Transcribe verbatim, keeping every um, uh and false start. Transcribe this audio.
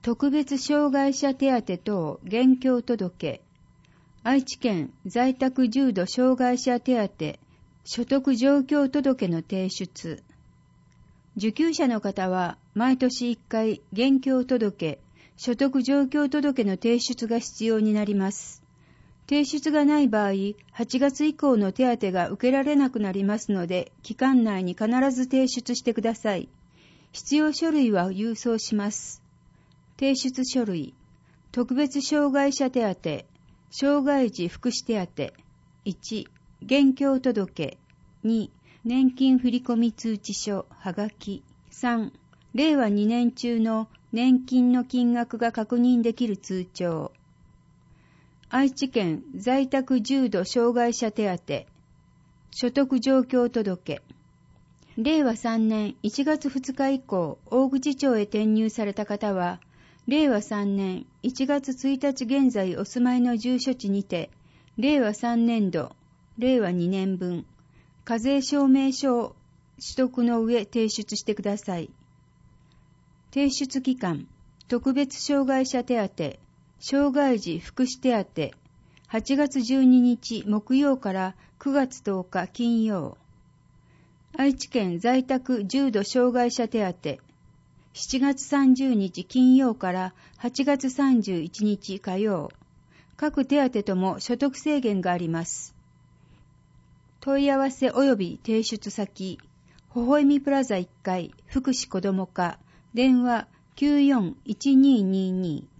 特別障害者手当等現況届、愛知県在宅重度障害者手当所得状況届の提出。受給者の方は毎年いっかい現況届、所得状況届の提出が必要になります。提出がない場合、はちがつ以降の手当が受けられなくなりますので、期間内に必ず提出してください。必要書類は郵送します。提出書類、特別障害者手当、障害児福祉手当、いち、現況届、に、年金振込通知書、はがき、さん、れいわにねん中の年金の金額が確認できる通帳。愛知県在宅重度障害者手当、所得状況届。れいわさんねんいちがつふつか以降、大口町へ転入された方は、れいわさんねんいちがつついたち現在お住まいの住所地にて、れいわさんねんど、れいわにねんぶん、課税証明書を取得の上提出してください。提出期間、特別障害者手当、障害児福祉手当、はちがつじゅうににち木曜からくがつとおか金曜。愛知県在宅重度障害者手当、しちがつさんじゅうにち金曜からはちがつさんじゅういちにち火曜。各手当とも所得制限があります。問い合わせ及び提出先、ほほえみプラザいっかい福祉子ども課、電話 きゅうよんいちにーにーにー